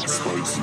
Spicy.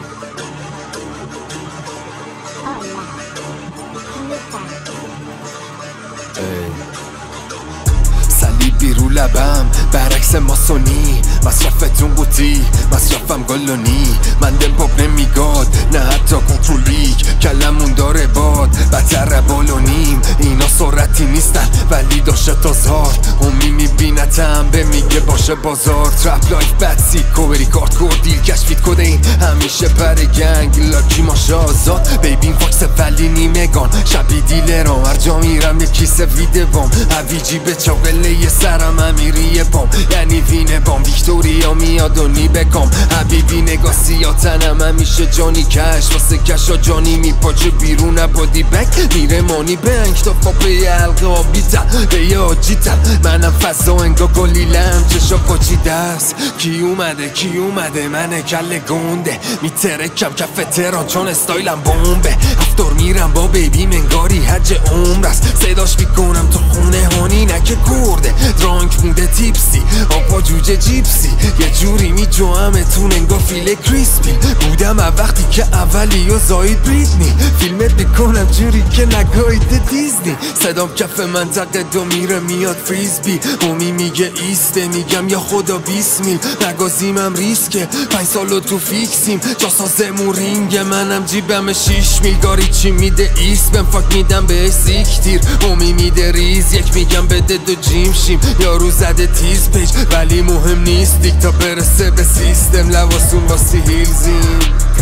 صلیبی رو لبم برعکس ماسونی، مصرفتون قوطی مصرفم گلونی. من دمپاپ نمیگاد نه حتی کنترولیک، کلمون داره باد بدتر بالونیم. اینا سرعتی نیستن ولی داشته تازار، همی میبینتم به میگه باشه بازار. ترپ لایف بد سیکو بری کارت کور دیل کشفید کدین همیشه پر گنگ لاکی ماشه آزاد. بیبین فاکس ولی نیمگان شبی دیلرام، هر جا میرم یکی سفیده بام هویجی به چاقله سرم امیری بام، یعنی وینه بام ویکتوریا میاد و نی بکام. حبیبی نگاه سیاتنم همیشه جانی کش، واسه کشا جانی میپاچه بیرون بادی بک میره مانی بنک تا پاپه حلقه آبیتم به یه آجیتم. منم فضا انگا گلیلم چشا پاچی دست. کی اومده من کل گنده میترکم کف تهران چون استایلم بمبه. هفتار میرم با بیبی منگاری حج عمر است، صداش میکنم تو خونه هانی نکه کرده. درانک بوده تیپسی آبا جوجه جیپسی، یه جوری میجوامتون انگار فیل کریسپی. بودم وقتی که اولی و زاید بریتنی، فیلمت میکنم جوری که نگاهید دیزنی. صدام کف منطقه دو میره میاد فریزبی، همی میگه ایسته میگم یا خدا 20 میل. نگازیمم ریسکه 5 سالو تو فیکسیم، جا سازمون رینگ منم جیبم 6 میل. گاری چی میده ایست بهم فاک میدم به سیکتیر، همی میده ریز یک میگم بده دو جیم شیم. یارو زده تیز پیج ولی مهم نیست دیک تا برسه به سیستم، لواسون باسی هیلزیم.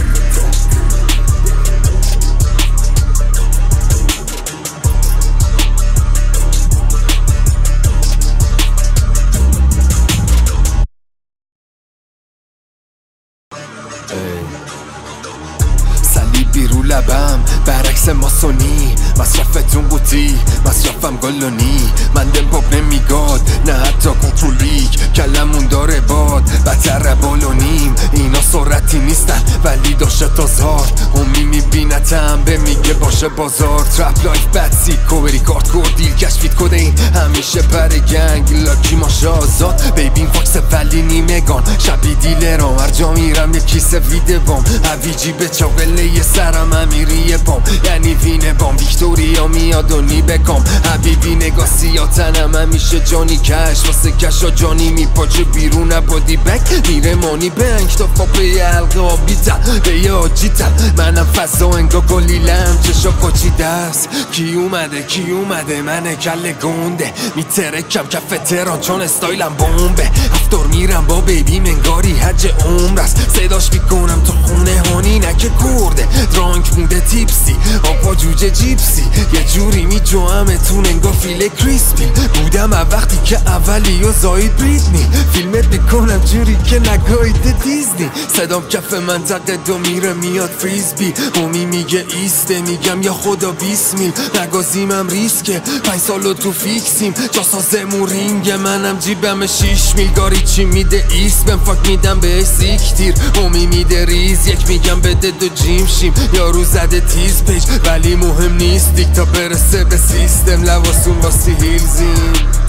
صلیبی رو لبم برعکس ماسونی، مصرفتون قوطی مصرفم گلونی. من دمپاپ نمیگاد نه حتی کنترولیک، کلمون داره باد بدتر بالونیم. اینا سرعتی نیستن ولی داشته تازار، همی میبینتم به میگه باشه بازار. ترپ لایف بد سیکو بری کارت کور دیل کشفید کدین همیشه پر گنگ لاکی ماشه آزاد. بیبین فاکس ولی نیمگان شبی دیلرام، هر جا میرم یکی سفیده بام هویجی به چاقله سرم امیری بام، یعنی وینه بام ویکتوریا میاد و نی بکام. حبیبی نگاه سیاتنم همیشه جانی کش، واسه کشا جانی میپاچه بیرون بادی بک میره مانی بنک تا پاپه حلقه آبیتم به یه آجیتم. منم فضا انگا گلیلم چشا پاچی دست. کی اومده من کل گنده میترکم کف تهران چون استایلم بمبه. هفتار میرم با بیبی منگاری حج عمر است، صداش میکنم تو خونه هانی نکه کرده. درانک بوده تیپسی آبا جوجه جیپسی، یه جوری میجوامتون انگار فیل کریسپی. بودم وقتی که اولی و زاید بریتنی، فیلمت میکنم جوری که نگاهید دیزنی. صدام کف منطقه دو میره میاد فریزبی، همی میگه ایسته میگم یا خدا 20 میل. نگازیمم ریسکه 5 سالو تو فیکسیم، جا سازمون رینگ منم جیبم 6 میل. گاری چی میده ایست بهم فاک میدم به سیکتیر، همی میده ریز یک میگم بده دو جیم شیم. یارو زده تیز پیج ولی مهم نیست دیک تا برسه به سیستم، لواسون باسی هیلزیم.